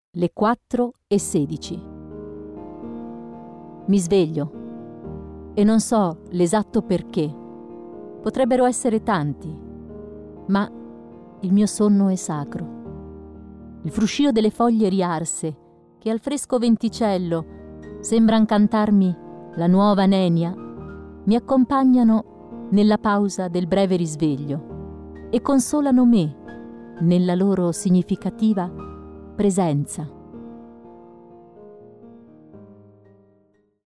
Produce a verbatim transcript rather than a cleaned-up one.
Le quattro e sedici. Mi sveglio e non so l'esatto perché. Potrebbero essere tanti, ma il mio sonno è sacro. Il fruscio delle foglie riarse, che al fresco venticello sembran cantarmi la nuova nenia, mi accompagnano nella pausa del breve risveglio e consolano me nella loro significativa presenza.